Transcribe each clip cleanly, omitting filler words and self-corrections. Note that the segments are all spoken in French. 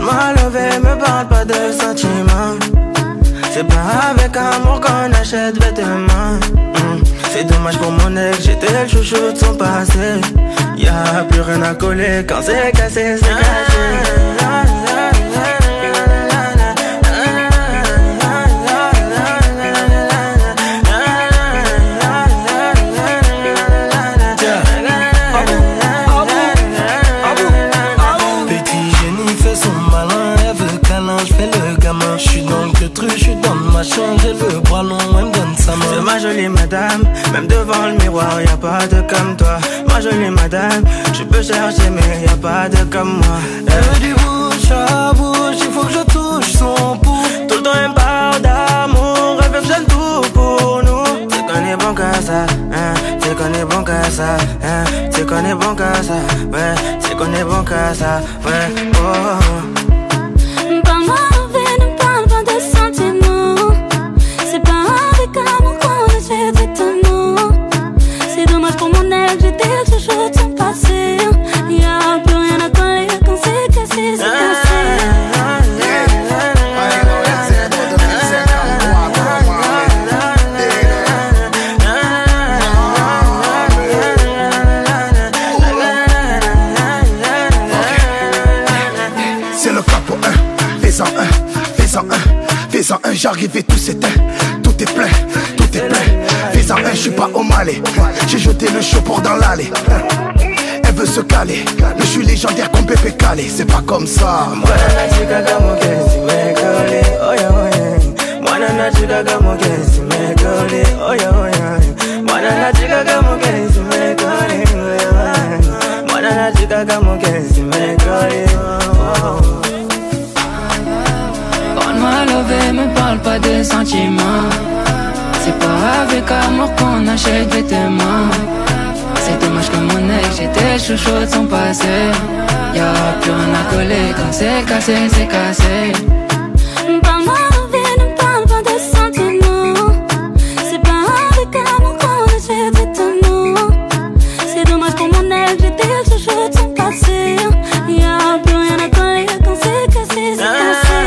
Parle-moi levé, me parle pas de sentiments. C'est pas avec amour qu'on achète vêtements. C'est dommage pour mon ex, j'étais le chouchou de son passé. Y'a plus rien à coller, quand c'est cassé, c'est cassé. J'suis dans le truc, j'suis dans ma chambre, j'ai le bras long, elle me donne sa main. C'est ma jolie madame, même devant le miroir, y'a pas de comme toi. Ma jolie madame, je peux chercher mais y'a pas de comme moi. Elle veut du bouche à bouche, il faut que je touche son pouce. Tout le temps elle me parle d'amour, elle veut faire tout pour nous. C'est qu'on est bon qu'à ça, hein, c'est qu'on est bon qu'à ça, hein, c'est qu'on est bon qu'à ça, ouais, c'est qu'on est bon qu'à ça, ouais, oh. Parle-moi envers, ne parle pas de sentiments. C'est pas avec amour qu'on achète vêtements. C'est dommage pour mon ex, j'étais le chouchou de son passé. Y'a plus rien à coller, quand c'est cassé, c'est cassé. C'est le capo 1, fais-en un, fais-en un, j'arrive et tout s'éteint. Tout est plein, fais-en un, j'suis pas au Malais. J'ai jeté le chaud pour dans l'allée. Elle veut se caler, mais je suis légendaire comme Pépé Calé. C'est pas comme ça. Parle-moi levé, me parle pas de sentiments. C'est pas avec amour qu'on achète vêtements. C'est dommage que mon ex, j'étais le chouchou de son passé. Y'a plus rien à coller, quand c'est cassé, c'est cassé. Parle-moi envers, ne parle pas de sentiments. C'est pas avec amour qu'on achète vêtements. C'est dommage pour mon ex, j'étais le chouchou de son passé. Y'a plus rien à coller, quand c'est cassé, c'est cassé.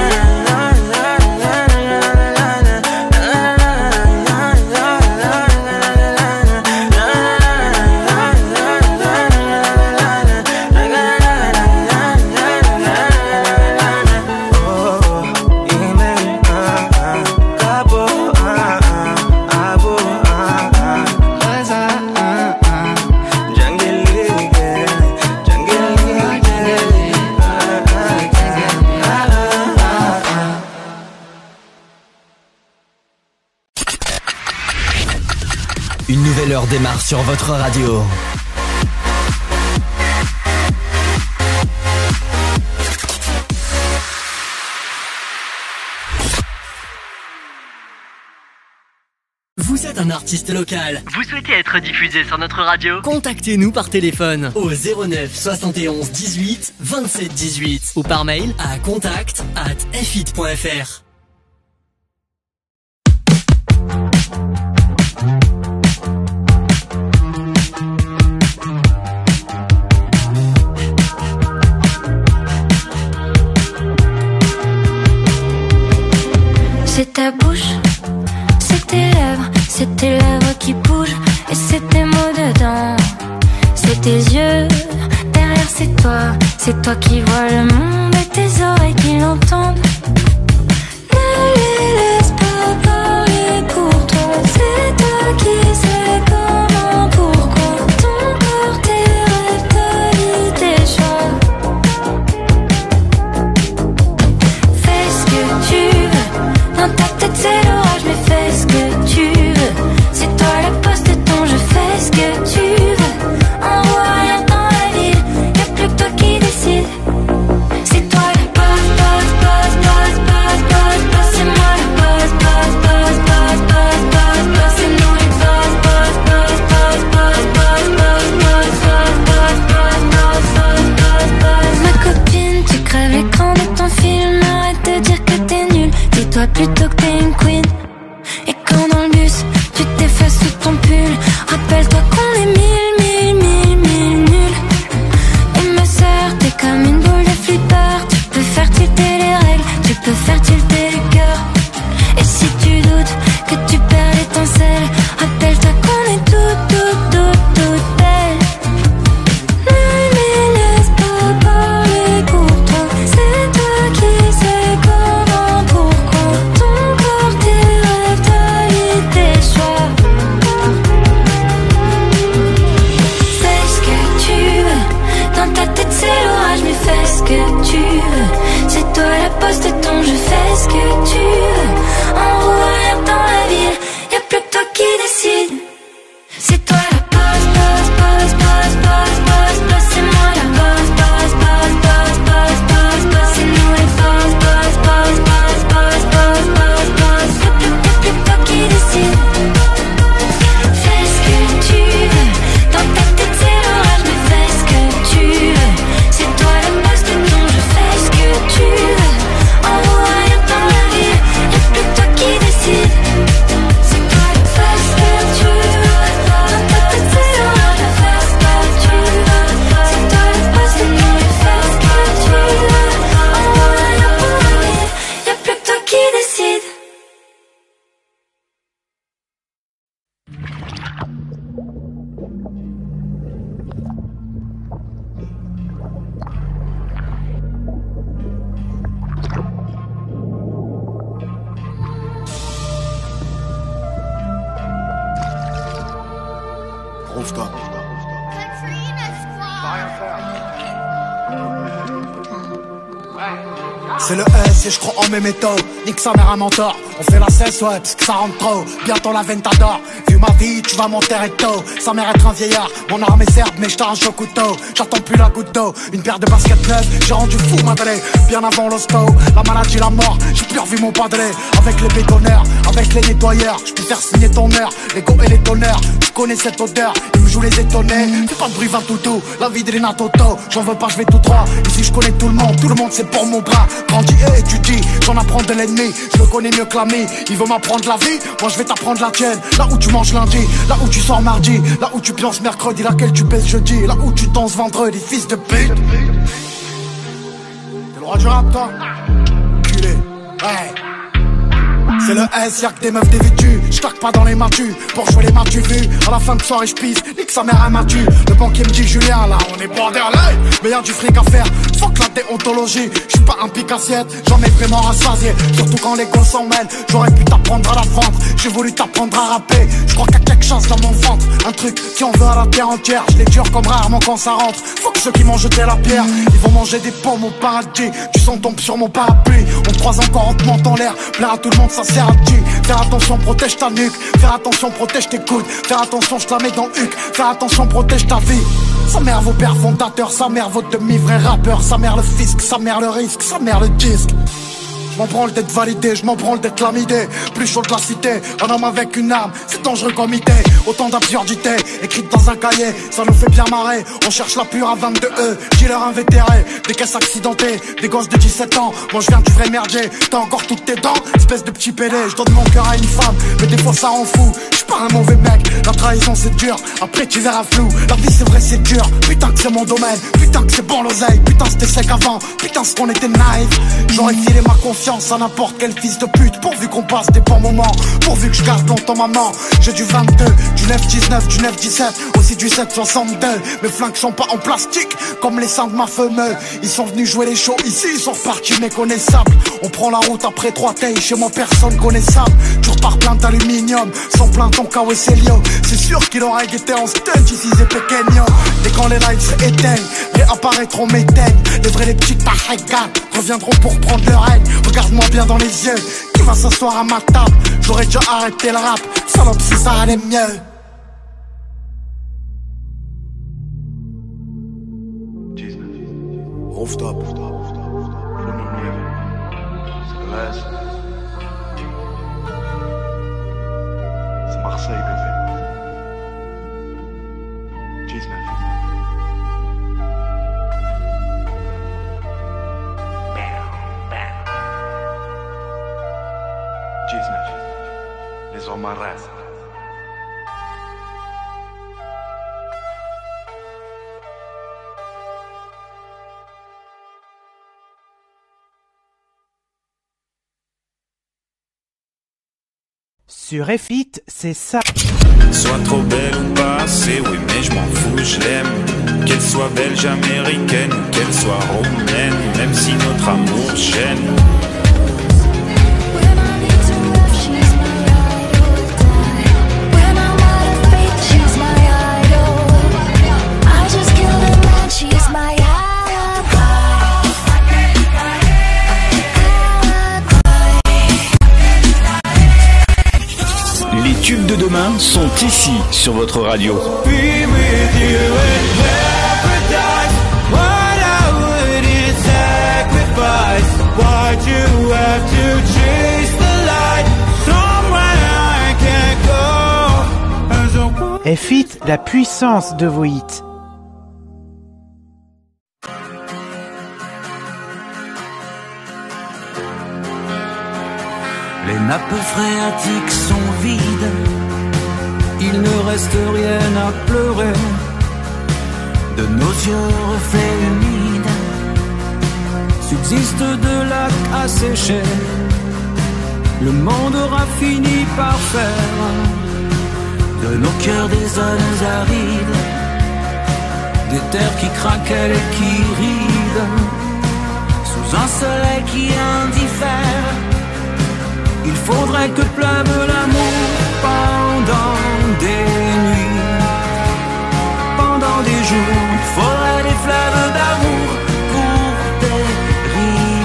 Une nouvelle heure démarre sur votre radio. Vous êtes un artiste local. Vous souhaitez être diffusé sur notre radio? Contactez-nous par téléphone au 09 71 18 27 18 ou par mail à contact@fhit.fr. C'est ta bouche, c'est tes lèvres qui bougent et c'est tes mots dedans. C'est tes yeux, derrière c'est toi qui vois le monde et tes oreilles qui l'entendent. Ne les laisse pas parler pour toi, c'est toi qui sais comment, pourquoi. Ton corps, tes rêves, ta vie, tes choix. Fais ce que tu veux, dans ta tête c'est l'orage, mais fais ce que tu veux. C'est toi la poste de ton jeu, fais ce que tu veux. On voit rien dans la ville, y'a plus que toi qui décide. C'est toi la boss, boss, boss, boss, boss, boss, boss. C'est moi la boss, boss, boss, boss, boss, boss, boss. C'est nous les boss, boss, boss, boss, boss, boss, boss, boss, boss, boss, boss, boss, boss. Ma copine, tu crèves l'écran de ton film, arrête de dire que t'es nul. Dis-toi plutôt que t'es une queen. Et quand dans le bus, tu t'effaces sous ton pull, rappelle-toi qu'on est mille nuls. Et ma sœur, t'es comme une boule de flipper, tu peux faire tilt C'est le S et je crois en mes méthodes. Nique sa mère un mentor. On fait la cesse, ouais, parce que ça rentre trop. Bientôt la veine t'adore. Vu ma vie, tu vas m'enterrer tôt. Sa mère être un vieillard. Mon arme est certes, mais je t'arrache au couteau. J'attends plus la goutte d'eau. Une paire de baskets neuves, j'ai rendu fou madré. Bien avant l'hosto, la maladie, la mort. J'ai plus revu mon padré. Avec les bétonneurs, avec les nettoyeurs. Je peux faire signer ton heure. Les go et les donneurs. Je connais cette odeur. Ils me jouent les étonnés. Fais pas de bruit, va toutou. La vie de Rina Toto. J'en veux pas, je vais tout droit. Ici, je connais tout le monde. Tout le monde, c'est pour mon bras. Grandis et étudie, j'en apprends de l'ennemi. Je le connais mieux que l'ami. Il veut m'apprendre la vie, moi je vais t'apprendre la tienne. Là où tu manges lundi, là où tu sors mardi, là où tu pionces mercredi, laquelle tu baisses jeudi, là où tu danses vendredi, fils de pute. T'es le roi du rap toi? Culé, ouais. C'est le S, y'a que des meufs dévêtues. J'claque pas dans les matus, pour jouer les matus vus. À la fin de soirée j'pisse, nique sa mère un matu. Le banquier me dit Julien, là on est borderline. Mais y'a du fric à faire, fuck la déontologie. J'suis pas un pic assiette, j'en ai vraiment rassasié. Surtout quand les gosses s'en mêlent, j'aurais pu t'apprendre à la vendre. J'ai voulu t'apprendre à rapper, j'crois qu'il y a quelque chose dans mon ventre. Un truc qui en veut à la terre entière. J'les dure comme rarement quand ça rentre. Fuck ceux qui m'ont jeté la pierre, ils vont manger des pommes au paradis. Du sang tombe sur mon parapluie, on te croise encore, on te monte en l'air. Plaire à tout le monde, ça sert à qui? Faire attention, protège ta nuque. Faire attention, protège tes coudes. Faire attention, je te la mets dans le huc. Faire attention, protège ta vie. Sa mère vos pères fondateurs, sa mère votre demi-vrai rappeur, sa mère le fisc, sa mère le risque, sa mère le disque. Je m'en branle d'être validé, je m'en branle d'être lamidé. Plus chaud que la cité, un homme avec une arme, c'est dangereux comme idée. Autant d'absurdités, écrites dans un cahier, ça nous fait bien marrer. On cherche la pure à 22E, dealer invétéré. Des caisses accidentées, des gosses de 17 ans. Moi je viens du vrai merdier, t'as encore toutes tes dents. Espèce de petit pédé, je donne mon cœur à une femme, mais des fois ça rend fou. J'suis pas un mauvais mec, la trahison c'est dur. Après tu verras flou, la vie c'est vrai c'est dur. Putain que c'est mon domaine, putain que c'est bon l'oseille. Putain c'était sec avant, putain ce qu'on était naïf. J'aurais filé ma confiance à n'importe quel fils de pute, pourvu qu'on passe des bons moments, pourvu que je garde longtemps maman. J'ai du 22, du 9-19, du 9-17, aussi du 7-62. Mes flingues sont pas en plastique, comme les seins de ma fameuse. Ils sont venus jouer les shows ici, ils sont repartis méconnaissables. On prend la route après 3 tailles, chez moi personne connaissable. Tu repars plein d'aluminium, sans plein ton KW Célio. C'est sûr qu'il aurait été en stunt ici c'est pequeño. Dès quand les lights se éteignent, réapparaîtront mes têtes. Les vrais les petites tahagas reviendront pour prendre le règne. Regarde-moi bien dans les yeux, qui va s'asseoir à ma table? J'aurais déjà arrêté le rap, salope si ça allait mieux. Rooftop, c'est Marseille bébé. 19. Les hommes à race. Sur F-Hit, c'est ça. Soit trop belle ou pas assez, oui mais je m'en fous, je l'aime. Qu'elle soit belge, américaine ou qu'elle soit romaine, même si notre amour gêne. Les tubes de demain sont ici sur votre radio. F-Hit, la puissance de vos hits. Les nappes phréatiques sont vides, il ne reste rien à pleurer. De nos yeux reflets humides, subsiste de lacs asséchés. Le monde aura fini par faire de nos cœurs des zones arides, des terres qui craquellent et qui rident, sous un soleil qui indiffère. Il faudrait que pleuve l'amour pendant des nuits, pendant des jours. Il faudrait des fleuves d'amour pour des rivières.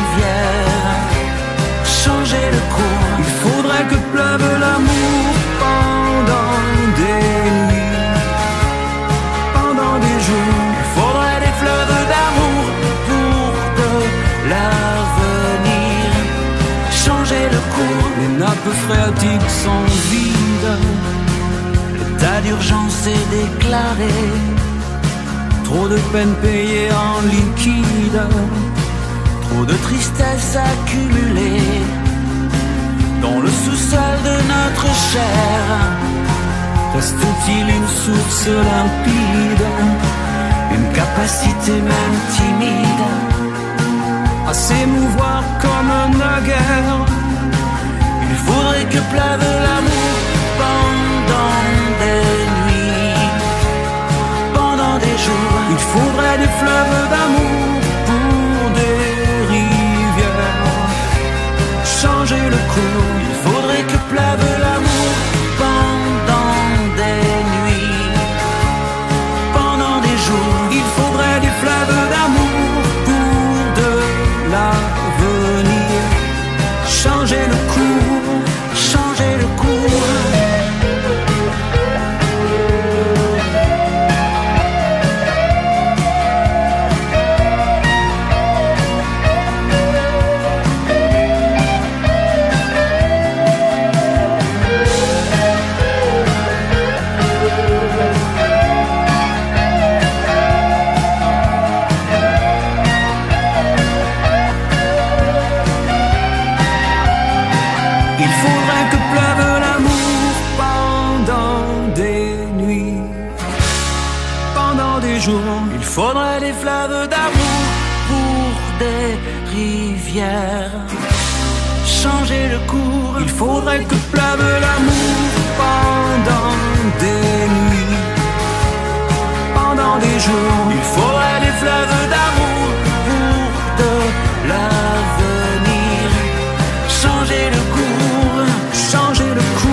les nappes phréatiques sont vides. L'état d'urgence est déclaré. Trop de peine payée en liquide. Trop de tristesse accumulée dans le sous-sol de notre chair. Reste-t-il une source limpide, une capacité même timide à s'émouvoir comme naguère? Il faudrait que pleuve l'amour pendant des nuits, pendant des jours. Il faudrait des fleuves d'amour pour des rivières. Changer le cours, il faudrait que pleuve l'amour pendant des nuits, pendant des jours. Il faudrait des fleuves d'amour pour de l'avenir. Changer le cours, changer le cours. Il faudrait des fleuves d'amour pour des rivières. Changer le cours, il faudrait que pleuve l'amour pendant des nuits, pendant des jours. Il faudrait des fleuves d'amour pour de l'avenir. Changer le cours, changer le cours.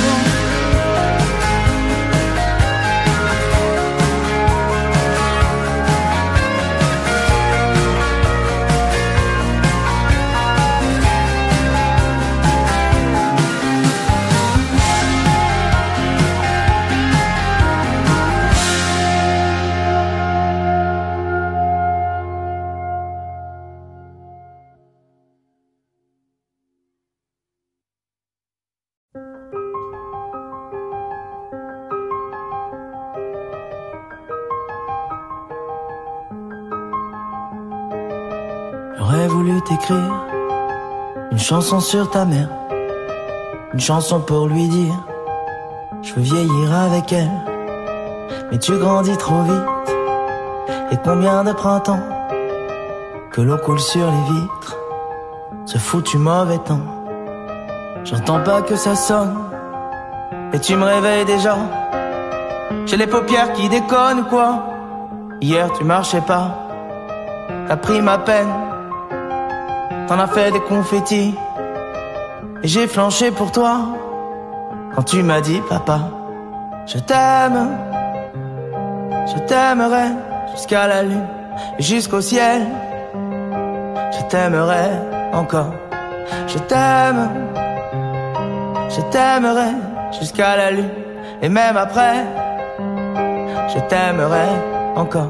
J'aurais voulu t'écrire une chanson sur ta mère, une chanson pour lui dire je veux vieillir avec elle. Mais tu grandis trop vite, et combien de printemps que l'eau coule sur les vitres, ce foutu mauvais temps. J'entends pas que ça sonne, et tu me réveilles déjà. J'ai les paupières qui déconnent ou quoi? Hier tu marchais pas, t'as pris ma peine, t'en as fait des confettis, et j'ai flanché pour toi quand tu m'as dit papa, je t'aime, je t'aimerai jusqu'à la lune et jusqu'au ciel. Je t'aimerai encore, je t'aime, je t'aimerai jusqu'à la lune et même après, je t'aimerai encore.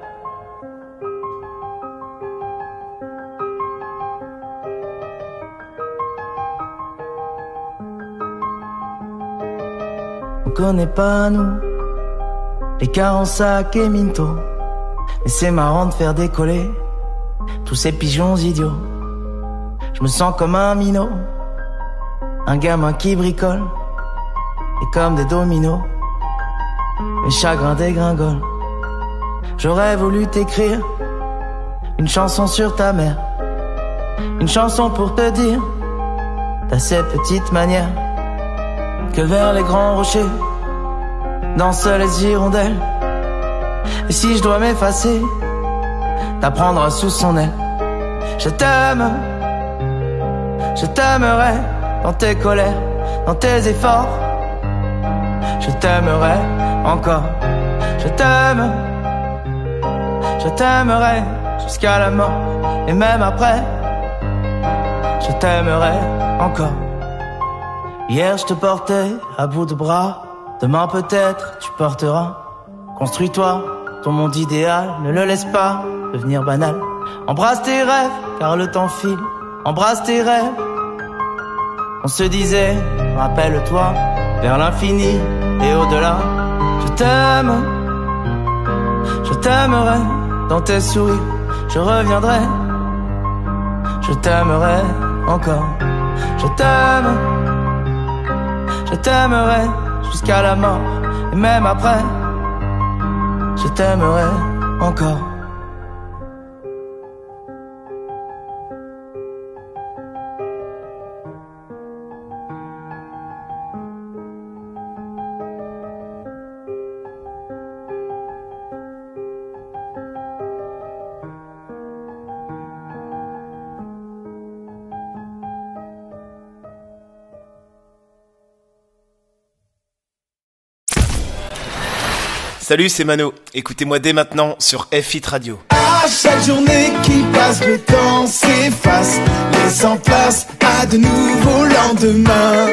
On connaît pas nous l'écart en sac et minto, mais c'est marrant de faire décoller tous ces pigeons idiots. Je me sens comme un minot, un gamin qui bricole, et comme des dominos, mes chagrins dégringolent. J'aurais voulu t'écrire une chanson sur ta mère, une chanson pour te dire t'as cette petite manière que vers les grands rochers dansent les hirondelles. Et si je dois m'effacer, t'apprendras sous son aile. Je t'aime, je t'aimerai dans tes colères, dans tes efforts. Je t'aimerai encore, je t'aime, je t'aimerai jusqu'à la mort et même après, je t'aimerai encore. Hier je te portais à bout de bras, demain peut-être tu porteras. Construis-toi ton monde idéal, ne le laisse pas devenir banal. Embrasse tes rêves car le temps file, embrasse tes rêves On se disait, rappelle-toi, vers l'infini et au-delà. Je t'aime, je t'aimerai dans tes sourires, je reviendrai. Je t'aimerai encore, je t'aimerai jusqu'à la mort et même après. Je t'aimerai encore. Salut, c'est Mano. Écoutez-moi dès maintenant sur F-Hit Radio. À chaque journée qui passe, le temps s'efface, laissant place à de nouveaux lendemains.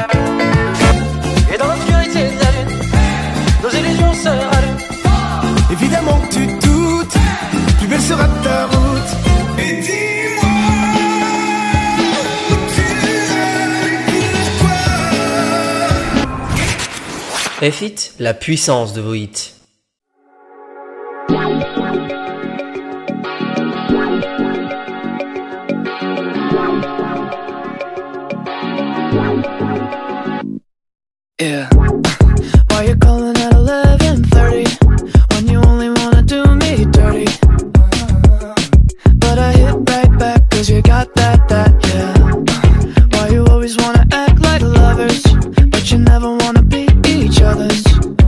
Et dans l'obscurité de la lune, nos illusions se rallument. Évidemment que tu doutes, plus belle sera ta route. Et dis-moi où tu es, pourquoi. F-Hit, la puissance de vos hits. Yeah. Why you calling at 11:30 when you only wanna do me dirty? But I hit right back 'cause you got that, yeah. Why you always wanna act like lovers, but you never wanna be each other's?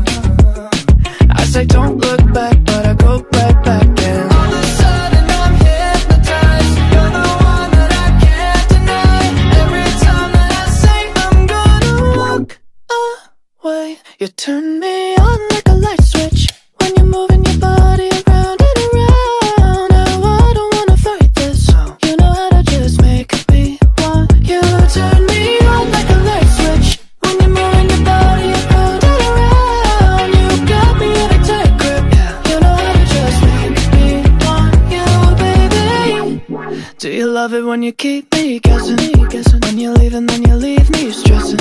I say don't look back, but I go right back and all of a sudden I'm hypnotized. You're the one that I can't deny. Every time that I say I'm gonna walk away, you turn me on like a light switch when you're moving your body around and around. Now I don't wanna fight this, you know how to just make me want you. Turn me on like a light switch when you're moving your body around and around. You got me in a tight grip, you know how to just make me want you, baby. Do you love it when you keep me guessing? When you leave and then you leave me stressing.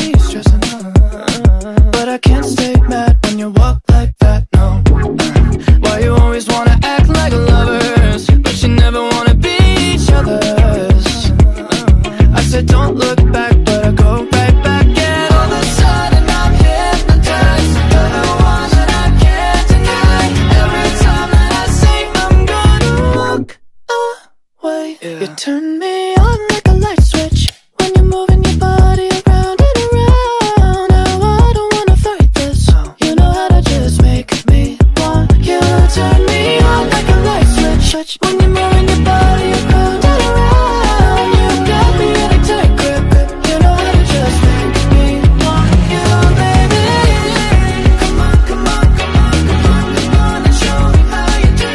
But I can't stay mad when you walk like that, no. Why you always wanna act like lovers, but you never wanna be each other's? I said don't look back, but I go right back and all of a sudden I'm hypnotized. You're the one that I can't deny. Every time that I say I'm gonna walk away, you turn me on like a light switch when you're moving your body around and around. Now I don't wanna fight this, you know how to just make me want you. Turn me on like a light switch when you're moving your body around and around. You got me in a tight grip, you know how to just make me want you, baby. Come on, come on, come on, come on, come on and show me how you do.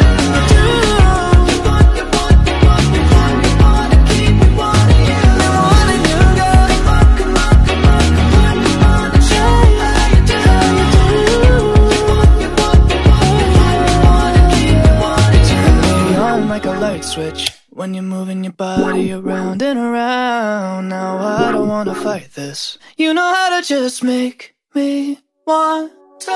You want, you want, you want, you want, you want to keep me wanting you. Wanting you, girl. Come on, come on, come on, come on, come on and show me how you do. You want, you want, you want, you want to keep me wanting you. Turn me on like a light switch when you're moving your body around and around. Now I don't wanna fight this, you know how to just make me want to.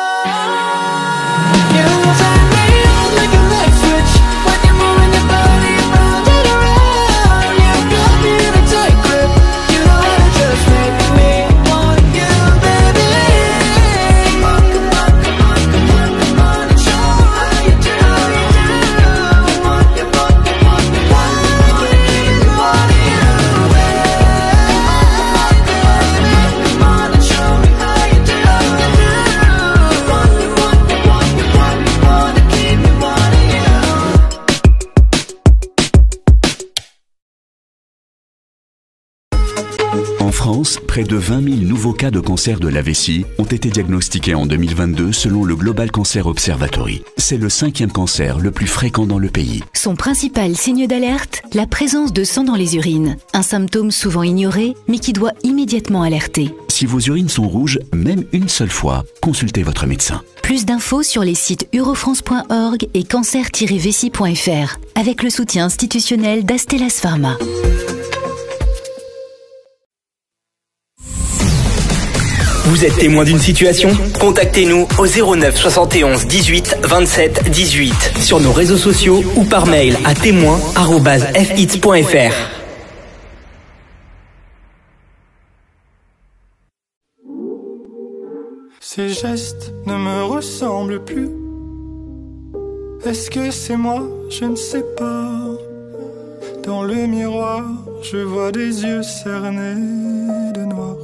You turn me on like a light switch when you're moving your body around and around. You got me in a tight grip, you know how to just make me want you, baby. Come on, come on, come on, come on, come on and show me how you do. You want, you want, you want, you want, you want to keep me wanting you. Come on and show me how you do. You want, you want, you want, you want, you want to keep me wanting you. En France, près de 20 000 nouveaux cas de cancer de la vessie ont été diagnostiqués en 2022 selon le Global Cancer Observatory. C'est le 5e cancer le plus fréquent dans le pays. Son principal signe d'alerte, la présence de sang dans les urines. Un symptôme souvent ignoré, mais qui doit immédiatement alerter. Si vos urines sont rouges, même une seule fois, consultez votre médecin. Plus d'infos sur les sites eurofrance.org et cancer-vessie.fr, avec le soutien institutionnel d'Astellas Pharma. Vous êtes témoin d'une situation? Contactez-nous au 09 71 18 27 18 sur nos réseaux sociaux ou par mail à témoin@fhits.fr. Ces gestes ne me ressemblent plus. Est-ce que c'est moi? Je ne sais pas. Dans le miroir, je vois des yeux cernés de noir.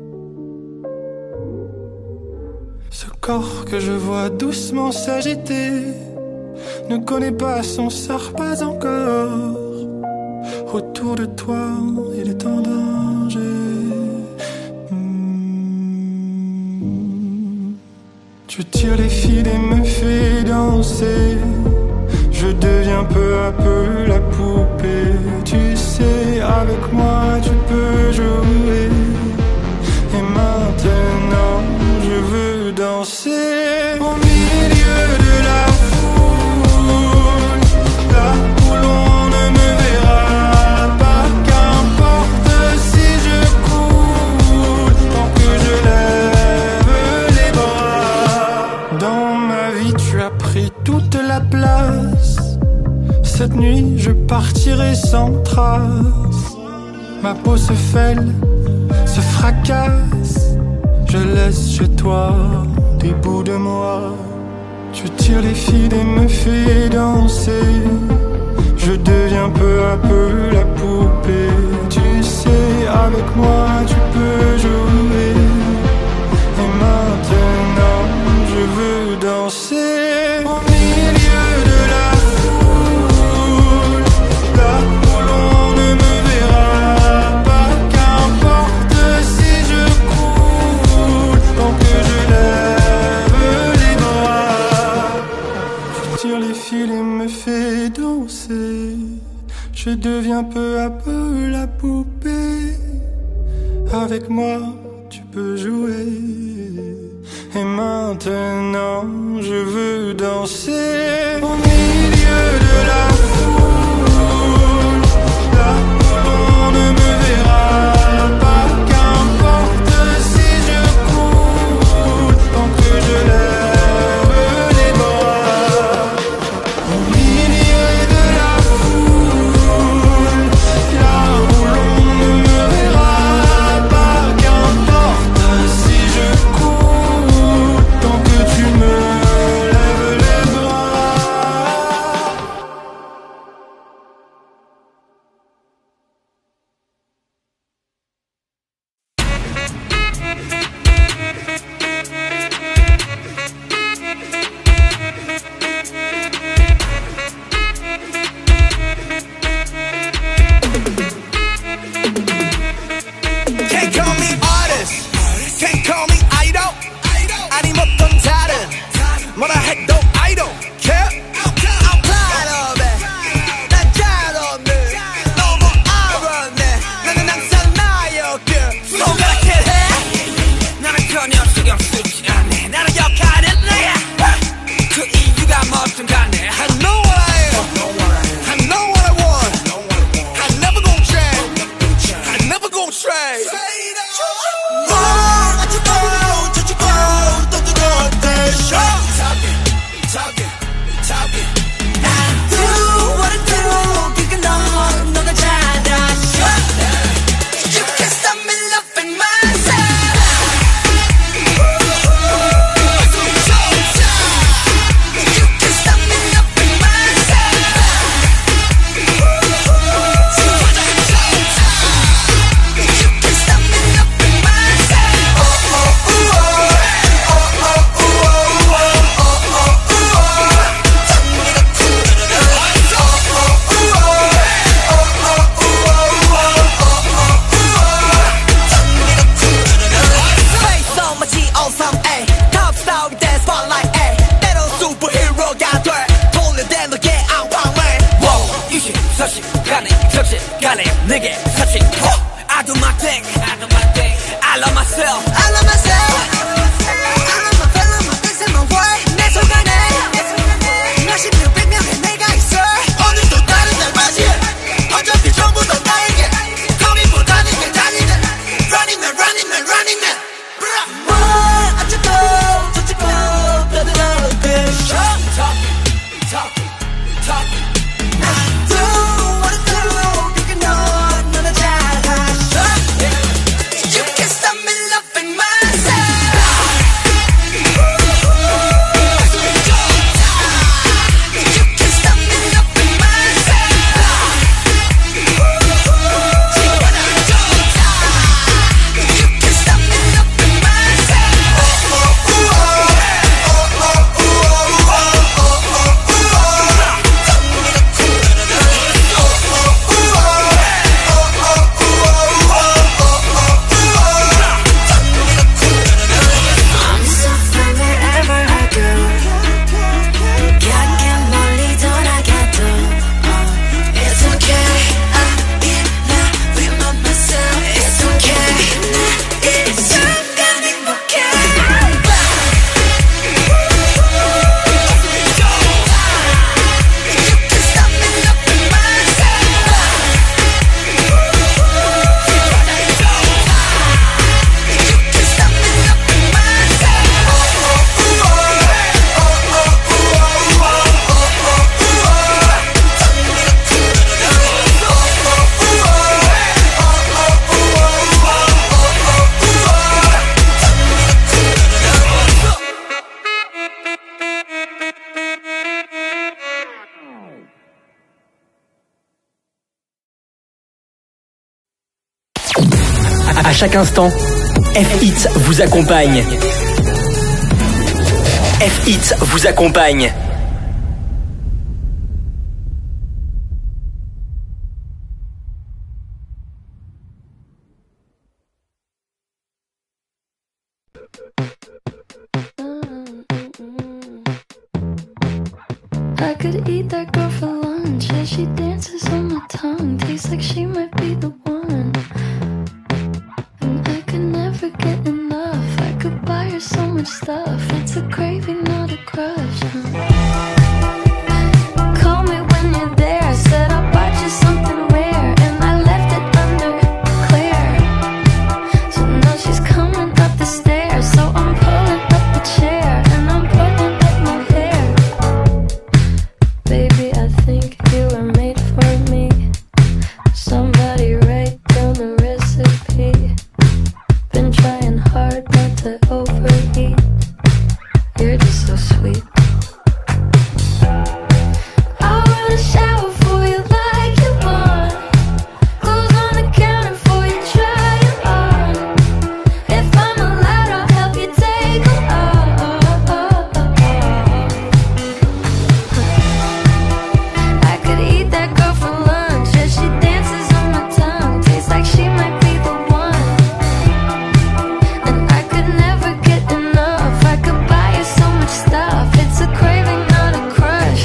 Ce corps que je vois doucement s'agiter ne connaît pas son sort, pas encore. Autour de toi, il est en danger. Tu tires les fils et me fais danser. Je deviens peu à peu la poupée. Tu sais, avec moi tu peux jouer. Et maintenant je veux danser au milieu de la foule, là où l'on ne me verra pas. Qu'importe si je coule, tant que je lève les bras. Dans ma vie tu as pris toute la place. Cette nuit je partirai sans trace. Ma peau se fêle, se fracasse. Je laisse chez toi des bouts de moi. Tu tires les fils et me fais danser. Je deviens peu à peu la poupée. Tu sais, avec moi tu peux jouer. Et maintenant je veux danser au milieu de la foule, là où l'on ne me verra pas. Qu'importe si je coule, tant que je lève les bras. Je tire les fils et me fais danser. Je deviens peu à peu la poupée. Avec moi tu peux jouer. Et maintenant je veux danser au milieu de la foule, là où l'on ne me verra pas. Qu'importe si je coule, tant que je lève les bras. Au milieu de la foule, là où l'on ne me verra pas. Qu'importe si je coule, tant que tu me lèves les bras. Can't call me artist, can't call me idol. 아님 어떤 다른 뭐라 해도 I don't care. I'm proud of it. 난 잘없네. 너무 알았네. 나는 항상 나였길. 손가락질해. 나는커녕 신경 쓰지 않네. 나는 역할은 내야. 그 이유가 뭐든 간에 I know what I am. I know what I want. I never gon' change. I never gon' trade. 내게 사실 I do my thing I love myself I love myself I love my fellow my things and my way 내 속안에 몇십 명 백 명의 내가 있어 오늘도 다른 날 맞이해 어차피 전부 다 나에게 거리보다는 게 달리네 Running man running man running man À chaque instant, F-Hits vous accompagne. F-Hits vous accompagne. I could eat that girl for lunch as she dances on my tongue. Tastes like she might be the one. And I could never get enough. I could buy her so much stuff. It's a craving, not a crush. Call me when you're there. I said I'll buy you something rare, and I left it under Claire. So now she's coming up the stairs. So I'm pulling up the chair and I'm pulling up my hair. Baby, I think you were made for me. Somebody write down the recipe. Been trying hard not to overeat. You're just so sweet. I wanna shower for you like you want. Clothes on the counter for you, try it on. If I'm allowed, I'll help you take them off. I could eat that girl for lunch as she dances on my tongue. Tastes like she might be the one. And I could never get enough. I could buy you so much stuff. It's a craving, not a crush.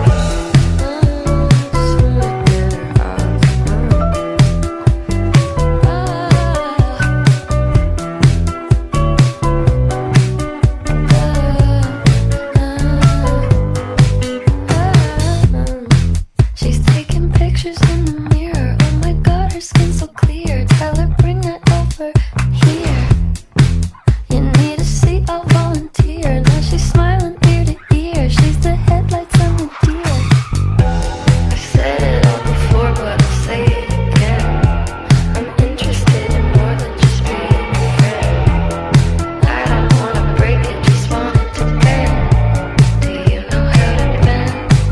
She's taking pictures in the mirror. Oh my god, her skin's so clear. Tell her bring that over here. You need a seat, I'll volunteer. Now she's smiling ear to ear. She's the headlights on the deer. I said it all before, but I'll say it again. I'm interested in more than just being your friend. I don't wanna break it, just want it to bend. Do you know how to bend?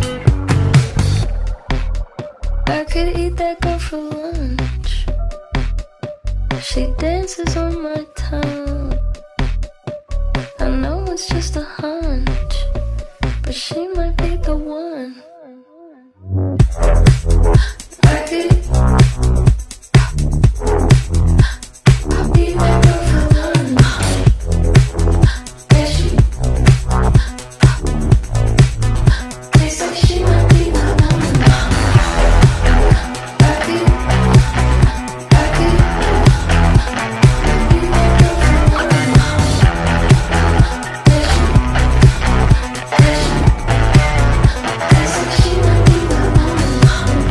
I could eat that girl for lunch. She dances on my tongue. I know it's just a hunch, but she might be the one. I could eat that girl for lunch. Yeah, she tastes like she might be the one. I could eat that girl for lunch. Tastes like she might be the one.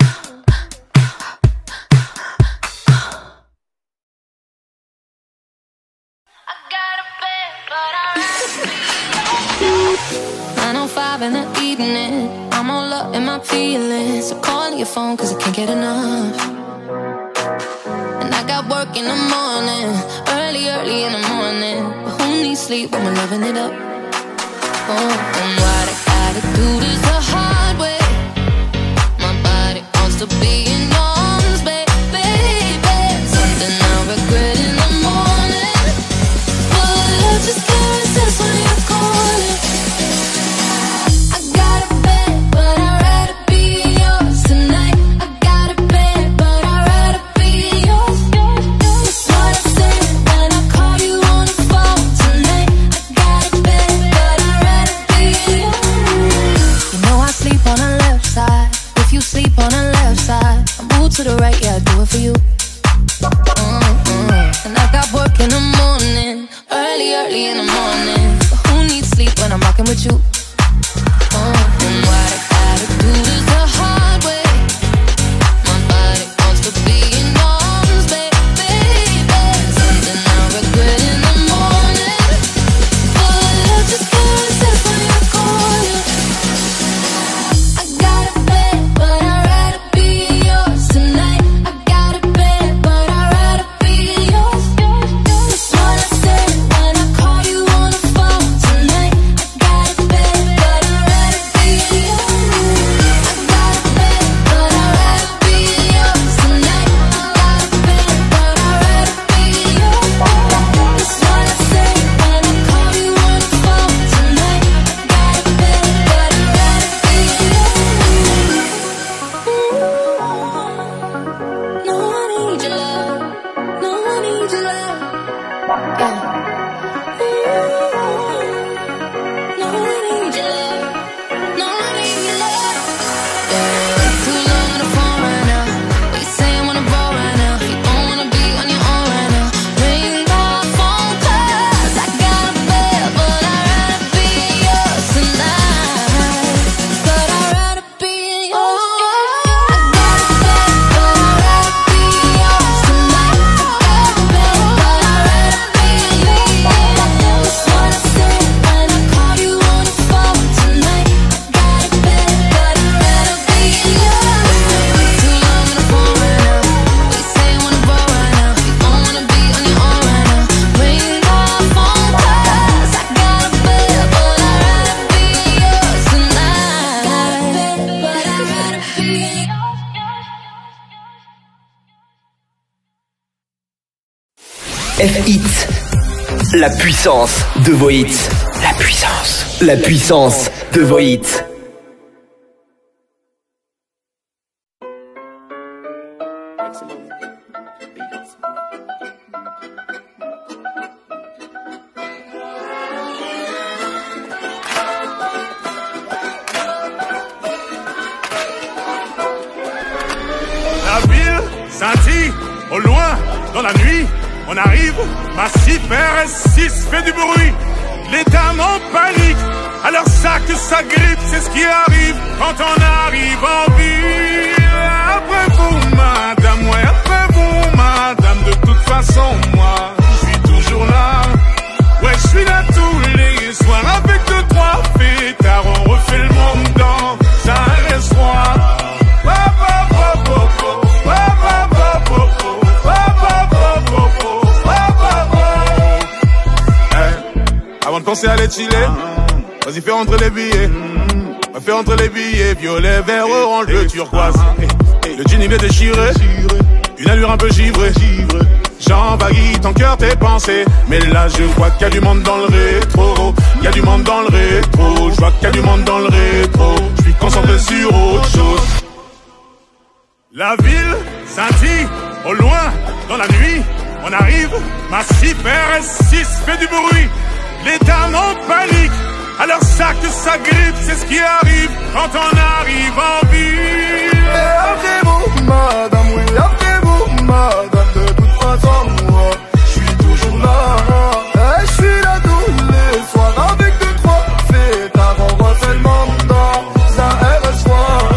In the evening, I'm all up in my feelings. So call your phone cause I can't get enough. And I got work in the morning, early in the morning. But who needs sleep when we're loving it up? Oh, and what I gotta do this the hard way. My body wants to be in arms, baby. Something I regret in the morning, but I just can't resist when you're calling. Sleep on the left side. F-Hits. La puissance de vos hits. La puissance. La puissance de vos hits. La ville scintille au loin dans la nuit. On arrive, massif RS6 fait du bruit. Les dames en panique, alors ça que ça grippe, c'est ce qui arrive quand on arrive en ville. Après vous, madame, ouais, après vous, madame, de toute façon, moi, je suis toujours là. Ouais, je suis là tous les soirs avec 2-3 fêtards, on refait le monde dans un restaurant. Avant de penser à les chiller, vas-y fais rentrer les billets. Fais rentrer les billets, violet, vert, orange, bleu, turquoise. Le jean il est déchiré, une allure un peu givrée. J'envahis ton cœur, tes pensées. Mais là je vois qu'il y a du monde dans le rétro. Il y a du monde dans le rétro. Je vois qu'il y a du monde dans le rétro. Je suis concentré sur autre chose. La ville scintille au loin dans la nuit. On arrive, massif RS6 fait du bruit. Les dames en panique, alors ça que ça grippe, c'est ce qui arrive quand on arrive en ville. Et après vous, madame, oui, après vous, madame, de toute façon, moi, je suis toujours là. Et je suis là tous les soirs avec 2-3 fêtards, on refait le monde dans un RS3.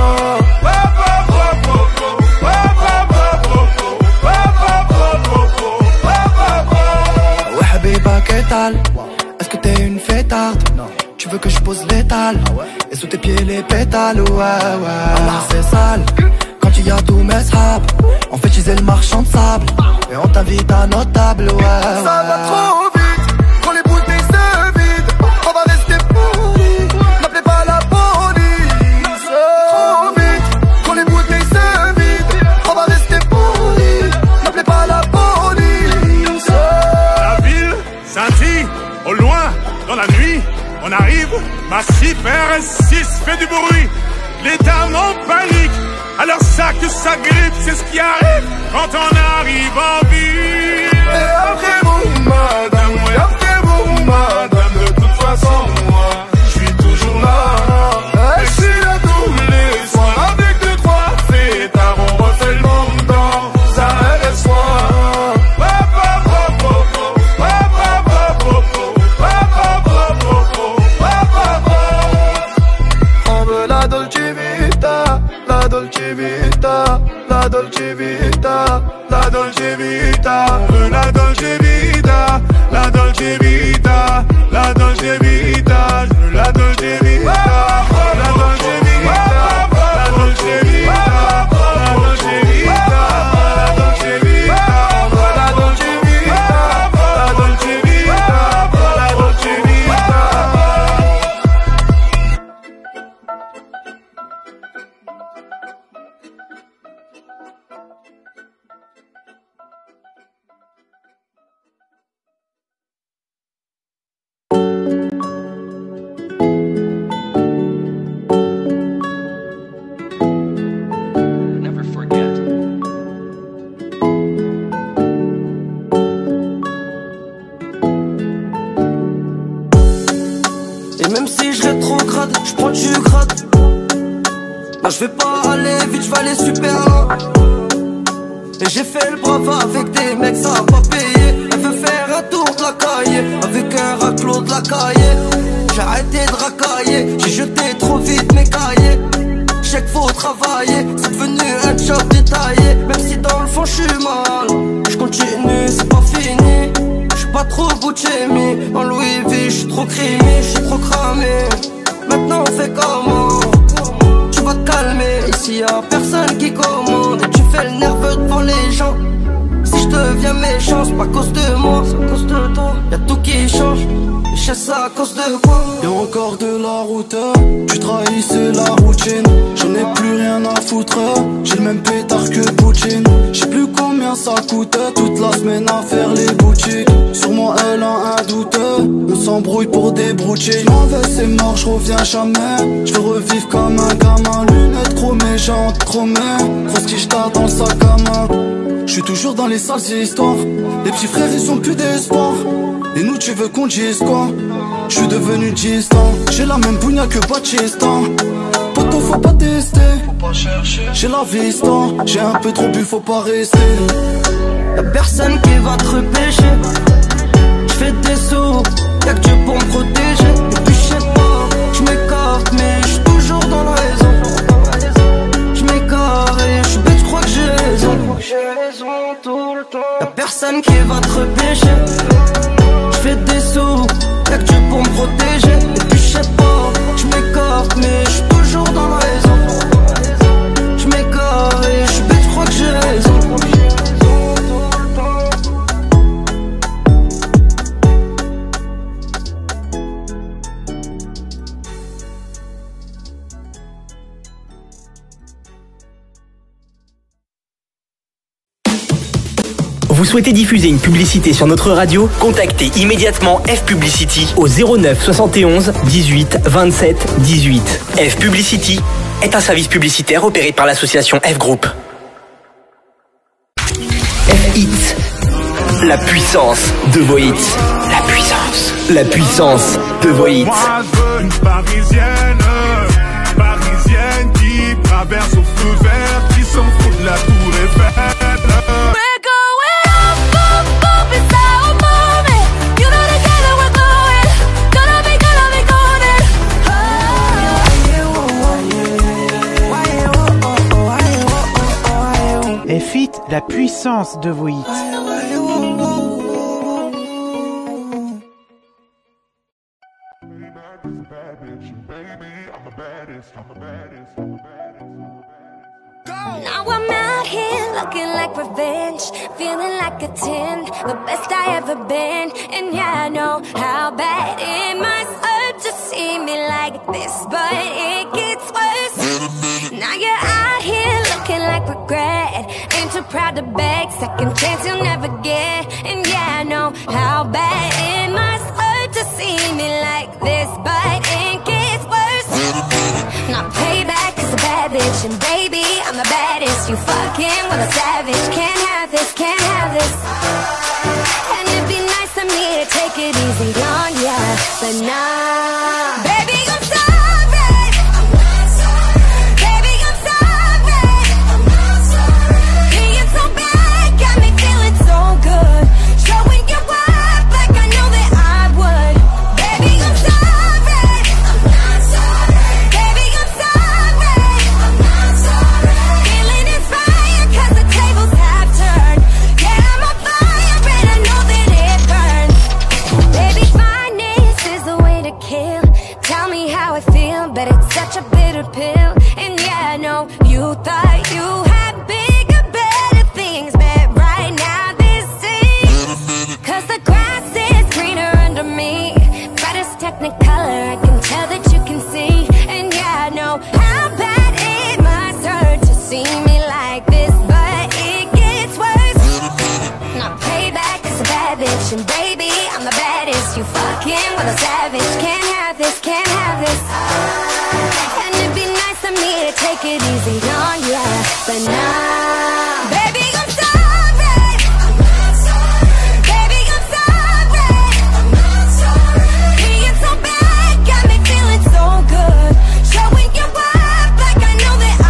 Ouais, habiba, qu'est-ce Est-ce que t'es une fêtarde? Non. Tu veux que je pose l'étal? Et sous tes pieds les pétales? Ouais, c'est sale. Quand il y a tous mes sables, on fait utiliser le marchand de sable. Et on t'invite à notre table, ouais. Ça va trop vite, quand les bouteilles se vident, on va rester polis. N'appelez pas la police. Trop vite, quand les bouteilles se vident, on va rester polis. N'appelez pas la police. La ville scintille au loin dans la nuit. On arrive, massif RS6 fait du bruit. Les dames en panique, alors ça que ça grippe, c'est ce qui arrive quand on arrive en ville. Et après vous, madame, oui, après vous, madame, de toute façon, moi, je suis toujours là. Et je suis là tous les soirs avec 2-3 fêtards, on refait le monde dans un RS3. On veut la Dolce Vita, la Dolce Vita, la Dolce Vita, la Dolce Vita. On veut la Dolce Vita, la Dolce Vita, la Dolce Vita. Je veux la Dolce Vita, la Dolce Vita, la Dolce Vita, la Dolce Vita, la Dolce Vita. On veut la Dolce Vita, la Dolce Vita, la Dolce Vita. Non, je vais pas aller vite, je vais aller super loin. Et j'ai fait le brave avec des mecs, ça a pas payé. Elle veut faire un tour de la cahier avec un raclot de la cahier. J'ai arrêté de racailler, j'ai jeté trop vite mes cahiers. J'sais qu'il faut travailler, c'est devenu un job détaillé. Même si dans le fond je suis mal, je continue, c'est pas fini. J'suis pas trop Gucci, en Louis V, j'suis trop crémé, j'suis trop cramé. Maintenant on fait comment? Tu vas te calmer, ici y'a personne qui commande. Et tu fais le nerveux devant les gens. Si je deviens méchant, c'est pas à cause de moi, c'est à cause de toi. Y'a tout qui change, et je sais ça à cause de quoi. Y'a encore de la route, tu trahissais la routine. J'en ai plus rien à foutre, j'ai le même pétard que Poutine. J'sais plus combien ça coûte, toute la semaine à faire les boutiques. Sûrement elle a un doute, on s'embrouille pour des broutiers. J'm'en vais, c'est mort, j'reviens jamais. J'veux revivre comme un gamin, lunettes chromées, jantes chromées. Grosse quiche dans le sac à main. J'suis toujours dans les sales histoires. Les petits frères ils ont plus d'espoir. Et nous tu veux qu'on dise quoi? J'suis devenu distant. J'ai la même bougna que Batista. Poto faut pas tester, faut pas chercher. J'ai la vista, j'ai un peu trop bu, faut pas rester. Y'a personne qui va te repêcher. J'fais des sauts, y'a que Dieu pour me protéger. Et puis j'sais pas, j'm'écarte mais j'suis toujours dans la raison. J'm'écarte et j'suis bête, j'crois que j'ai raison. Tout le temps. Y'a personne qui va te repêcher. J'fais des sauts, y'a que Dieu pour me protéger. Et puis j'sais pas, j'm'écarte mais j'suis toujours dans la raison. J'm'écarte et j'suis bête, j'crois que j'ai raison. Vous souhaitez diffuser une publicité sur notre radio? Contactez immédiatement F Publicity au 09 71 18 27 18. F Publicity est un service publicitaire opéré par l'association F Group. F Hits, la puissance de vos hits. La puissance de vos hits. Moi je veux une parisienne qui traverse au feu vert, qui s'en fout de la tour Eiffel. F-Hit, la puissance de vos hits. Now I'm out here looking like revenge, feeling like a 10, the best I ever been. And yeah, I know how bad it must hurt to see me like this, but it gets worse. Now you're out here looking like regret, ain't too proud to beg, second chance you'll never get. And yeah, I know how bad it must hurt to see me like this, but it gets worse. Now payback is a bad bitch, and baby, I'm the baddest. You fucking with a savage, can't have this, can't have this. And it'd be nice of me to take it easy on ya, but nah, baby, I'm sorry. Baby, I'm sorry. Being so bad got me feeling so good, showing you up like I know that I would. Baby, I'm sorry. Baby, I'm sorry. Feeling inspired 'cause the tables have turned. Yeah, I'm on fire and I know that it burns. Baby, finance is the way to kill. Tell me how I feel, but it's such a bitter pill. And yeah, I know you thought you had bigger, better things, but right now this is 'cause the grass is greener under me. Brightest technicolor, I can tell that you can see. And yeah, I know how bad it must hurt to see me like this, but it gets worse. Now payback is a bad bitch, and baby, I'm the baddest. You fucking with a savage, can't have this, can't have this. And it'd be nice of me to take it easy on ya, but nah, baby, I'm sorry. Baby, I'm sorry. Being so bad got me feeling so good, showing you up like I know that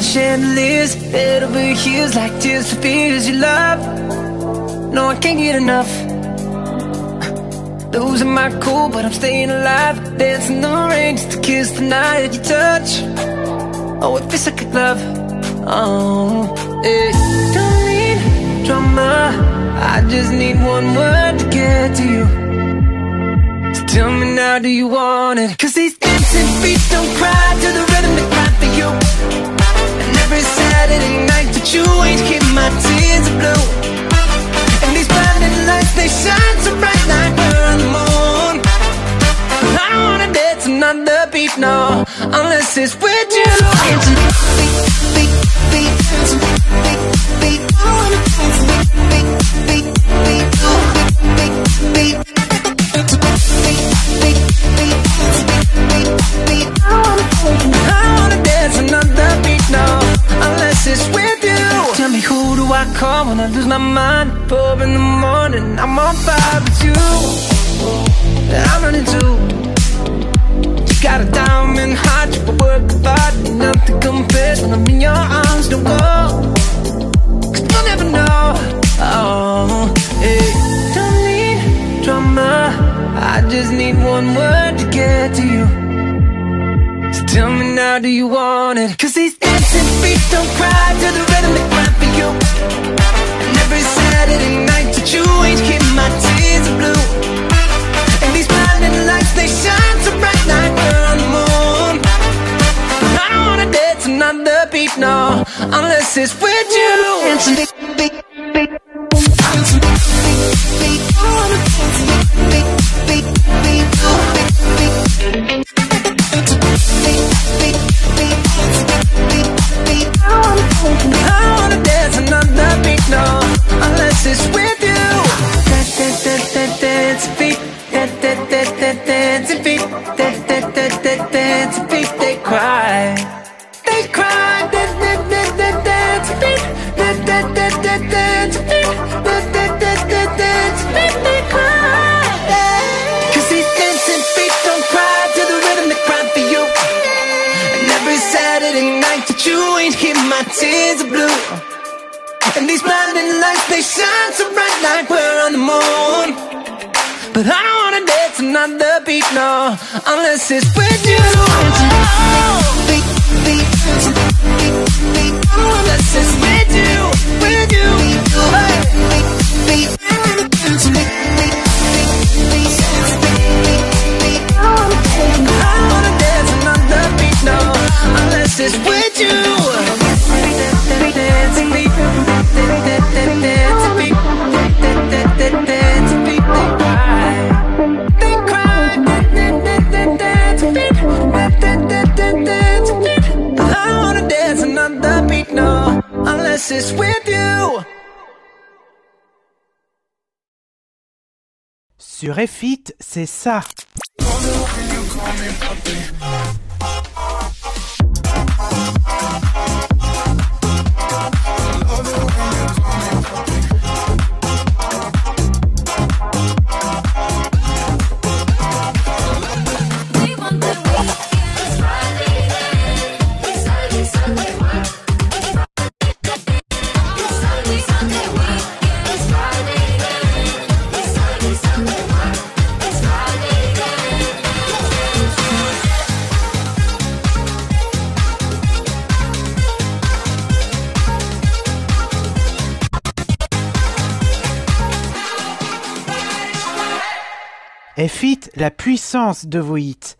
chandeliers, head over heels like tears for fears you love. No, I can't get enough. Losing my cool, but I'm staying alive. Dancing the rain just to kiss the night you touch. Oh, it feels like a glove. Oh, hey. Don't need drama, I just need one word to get to you. So tell me now, do you want it? 'Cause these dancing feet don't cry to the rhythm they cry for you. And every Saturday night that you ain't keep my tears are blue. And these blinding lights, they shine so bright like we're on the moon. I don't wanna dance another beat, no, unless it's with you. I wanna dance another beat, no, unless it's with you. Tell me, who do I call when I lose my mind? 4 in the morning, I'm on fire with you. I'm running too. You got a diamond heart, you work hard, nothing compares when I'm in your arms. Don't go, 'cause you'll never know. Oh, hey. Don't need drama, I just need one word to get to you. So tell me now, do you want it? 'Cause these dancing feet don't cry to the rhythm they cry for you. And every Saturday night that you ain't keep my tears are blue. And these blinding lights, they shine so bright like we're on the moon. But I don't wanna dance another beat, no, unless it's with you. Dancing beat, beat, beat. Dancing beat, beat, beat. I wanna dance beat, beat, beat, beat, beat, beat. I wanna dance another beat, no, unless it's with you. Dance beat, dance beat, dance beat. They cry, they cry. Dance beat, dance beat, dance beat. They cry. 'Cause these dancing feet don't cry to the rhythm they cry for you. And every Saturday night that you ain't keep my tears are blue. And these blinding lights, they shine so bright like we're on the moon. But I don't wanna dance another beat, no, unless it's with you. Beat, beat, beat, beat, unless it's with you, with you. Hey. Beat, beat, I don't wanna dance another beat, no, unless it's with you. Dance beat, dance beat, dance beat. They cry, dance beat, dance beat. I don't wanna dance another beat, no, unless it's with you. Sur F-It, c'est ça. F-It, la puissance de vos hits.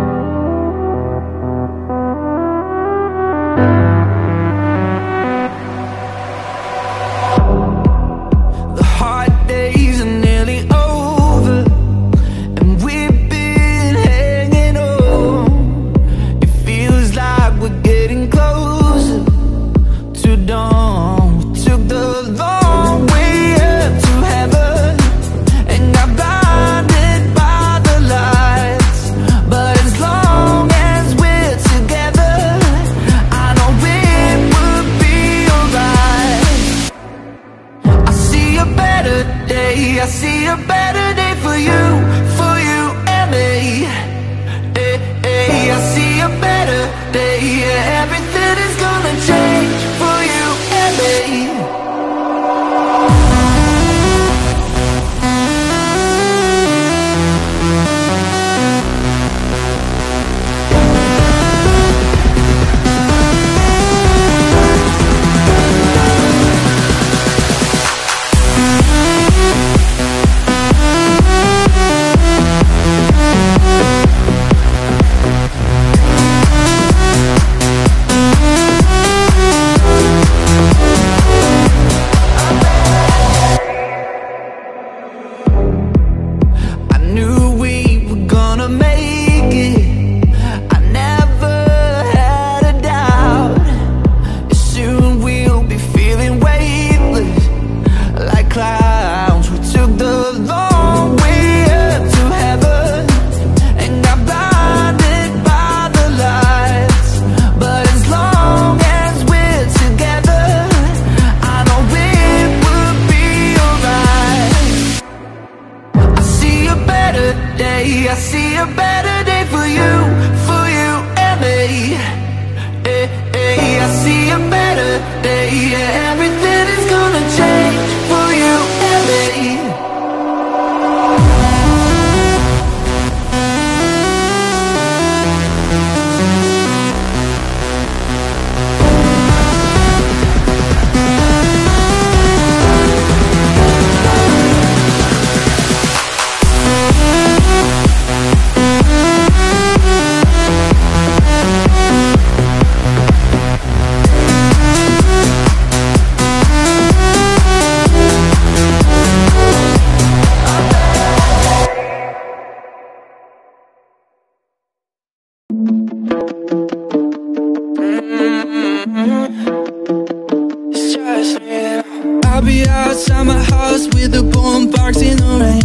The hard days are nearly over, and we've been hanging on. It feels like we're getting closer to dawn. We took the long way up to heaven and got blinded by the lights. But as long as we're together, I know it will be alright. I see a better day, I see a better day for you and me. Hey, hey, I see a better day, yeah, everything everything is gonna change for you and me. I see a better day for you and me. I see a better day. Yeah, everything is gonna change for you and me. I'll be outside my house with the boombox in the rain.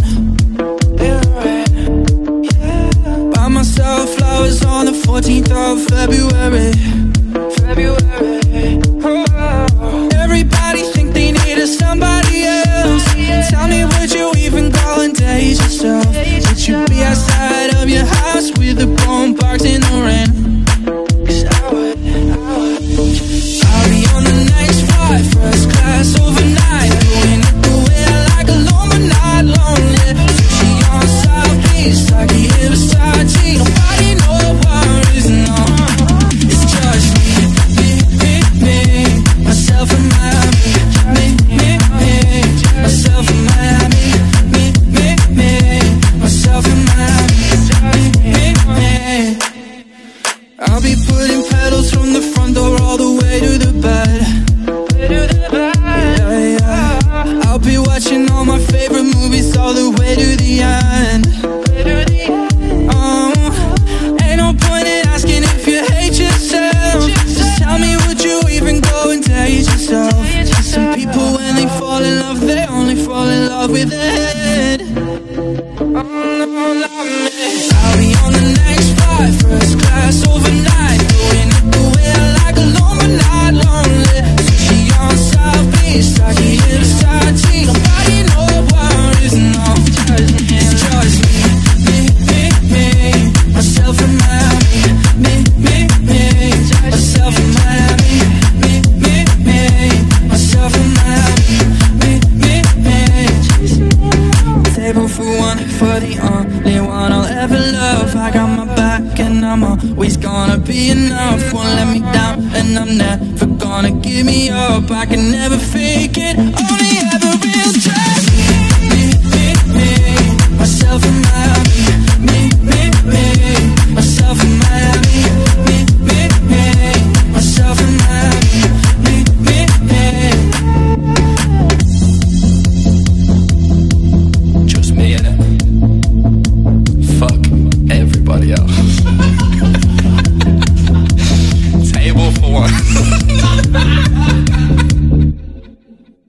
Buy myself flowers on the 14th of February. Everybody think they need somebody else. Tell me, would you even go and date yourself? Would you be outside of your house with the boombox in the rain? I'll be on the next flight, first class overnight, going up the way I like alone but not lonely. Sushi on South Beach, Saki Versace, nobody know what is on. It's just me, myself and Miami, myself and Miami, myself and Miami. I'll be putting pedals from the front door all the way to the bed. I'll be watching all my favorite movies all the way to the end. Ain't no point in asking if you hate yourself. Just tell me, would you even go and date yourself? Some people, when they fall in love, they only fall in love with their head. I'll be on the next flight, first class overnight, going up the way I like alone but not lonely. Sushi on South Beach, Saki Versace, nobody know what is on. It's just me, myself and Miami, myself and Miami, myself and Miami. Table for one, for the only one I'll ever love. I got my back and I'm always gonna be enough. Won't let me down and I'm never gonna give me up. I can never fake it, only ever real trust. Myself and Miami, myself and Miami, myself and Miami. Just me in it. Fuck everybody else. Table for one.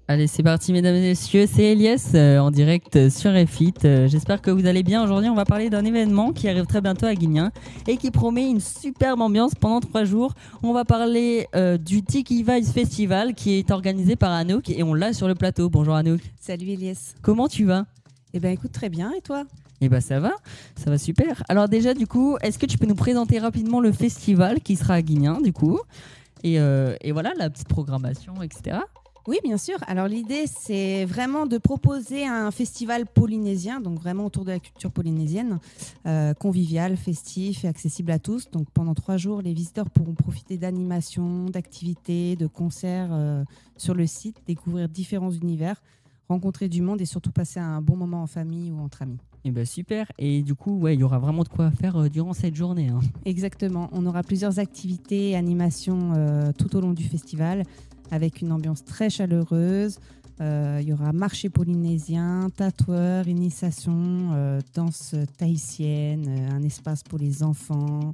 Allez, c'est parti, mesdames et messieurs. C'est Elias en direct sur F8. J'espère que vous allez bien. Aujourd'hui, on va parler d'un événement qui arrive très bientôt à Guignan et qui promet une superbe ambiance pendant 3 jours. On va parler du Tiki Vibes Festival qui est organisé par Anouk et on l'a sur le plateau. Bonjour Anouk. Salut Elias. Comment tu vas ? Eh ben écoute, très bien. Et toi ? Eh ben ça va super. Alors déjà, du coup, est-ce que tu peux nous présenter rapidement le festival qui sera à Guignan, du coup ? Et voilà, la petite programmation, etc. Oui, bien sûr. Alors l'idée, c'est vraiment de proposer un festival polynésien, donc vraiment autour de la culture polynésienne, convivial, festif et accessible à tous. Donc pendant 3 jours, les visiteurs pourront profiter d'animations, d'activités, de concerts sur le site, découvrir différents univers, rencontrer du monde et surtout passer un bon moment en famille ou entre amis. Eh ben super. Et du coup, il y aura vraiment de quoi faire durant cette journée. Hein. Exactement. On aura plusieurs activités, animations tout au long du festival, avec une ambiance très chaleureuse. Il y aura marché polynésien, tatoueur, initiation, danse tahitienne, un espace pour les enfants.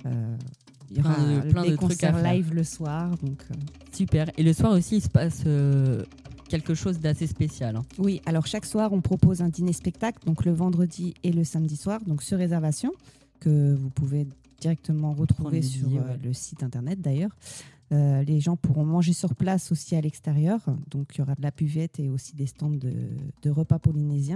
Il y aura plein des de trucs à concerts faire. live le soir. Donc, Super. Et le soir aussi, il se passe quelque chose d'assez spécial. Hein. Oui, alors chaque soir, on propose un dîner-spectacle, donc le vendredi et le samedi soir, donc sur réservation, que vous pouvez directement retrouver sur le site internet d'ailleurs. Les gens pourront manger sur place aussi à l'extérieur. Donc, il y aura de la buvette et aussi des stands de repas polynésiens.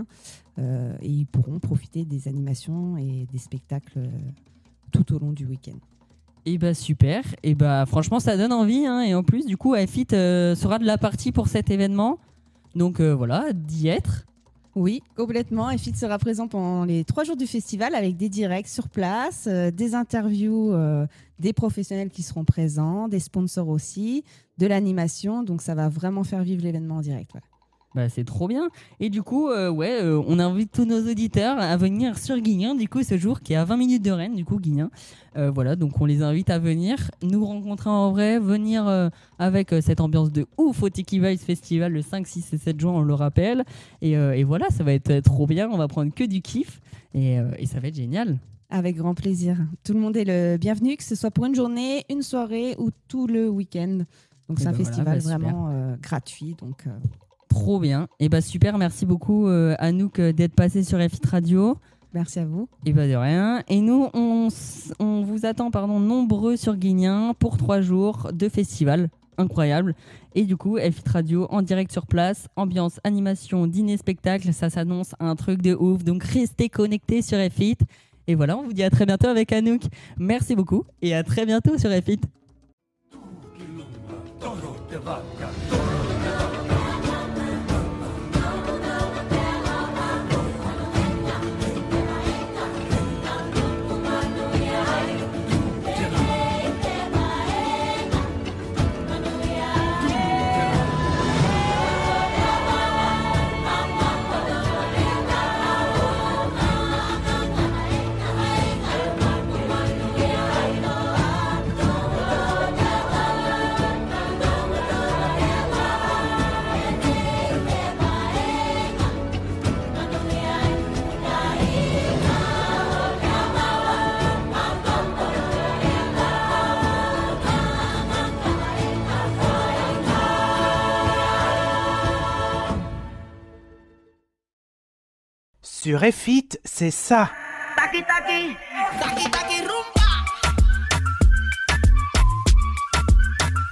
Et ils pourront profiter des animations et des spectacles tout au long du week-end. Et bah super. Et bah franchement, ça donne envie. Hein. Et en plus, du coup, F8 sera de la partie pour cet événement. Donc voilà, d'y être. Oui, complètement. F8 sera présent pendant les 3 jours du festival avec des directs sur place, des interviews des professionnels qui seront présents, des sponsors aussi, de l'animation. Donc ça va vraiment faire vivre l'événement en direct. Ouais. Bah, c'est trop bien. Et du coup, on invite tous nos auditeurs à venir sur Guignan, du coup, ce jour qui est à 20 minutes de Rennes, du coup, Guignan. Voilà, donc on les invite à venir nous rencontrer en vrai, venir avec cette ambiance de ouf au Tiki Vibes Festival le 5, 6 et 7 juin, on le rappelle. Et voilà, ça va être trop bien, on va prendre que du kiff et ça va être génial. Avec grand plaisir. Tout le monde est le bienvenu, que ce soit pour une journée, une soirée ou tout le week-end. Donc c'est un festival vraiment gratuit, donc... Trop bien. Et bah super, merci beaucoup Anouk d'être passée sur F8 Radio. Merci à vous. Et bah de rien. Et nous, on vous attend nombreux sur Guignan pour 3 jours de festival incroyable. Et du coup, F8 Radio en direct sur place, ambiance, animation, dîner, spectacle, ça s'annonce un truc de ouf. Donc restez connectés sur F8. Et voilà, on vous dit à très bientôt avec Anouk. Merci beaucoup et à très bientôt sur F8. Sur F8, c'est ça. Taki taki, taki taki.